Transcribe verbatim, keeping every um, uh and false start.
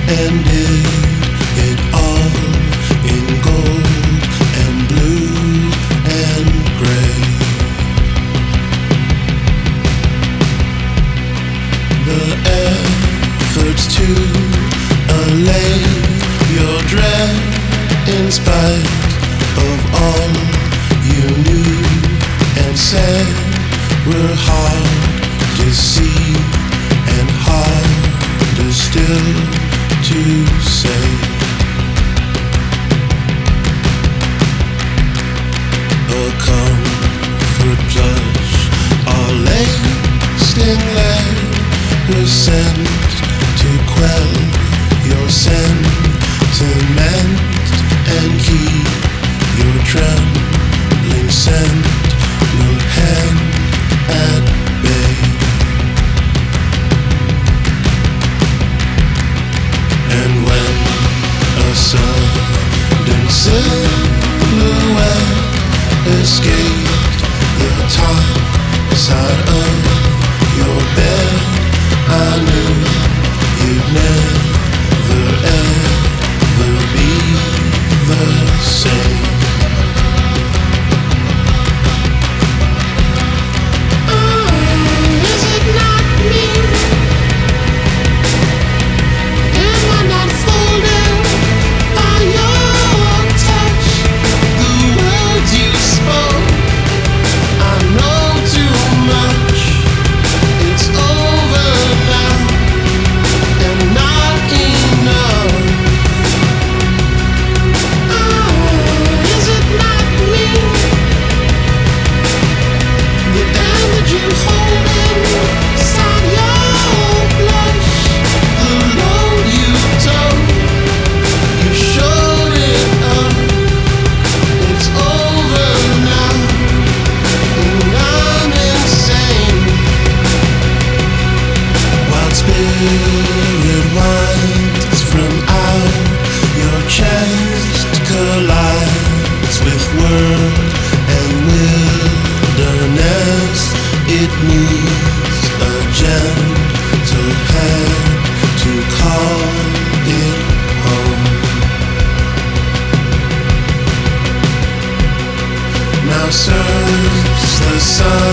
and did it all in gold and blue and gray. The efforts to allay your dread in spite of all you knew and said were hard to see and harder still to say. A comfort plush all laced in lead was sent to quell your sentiment and keep your trembling sentinel hand at bay. And when a sudden silhouette escaped the top side of your bed, I knew you'd never ever be the same. Spirit winds from out your chest, collides with world and wilderness. It needs a gentle hand to call it home. Now surfs the sun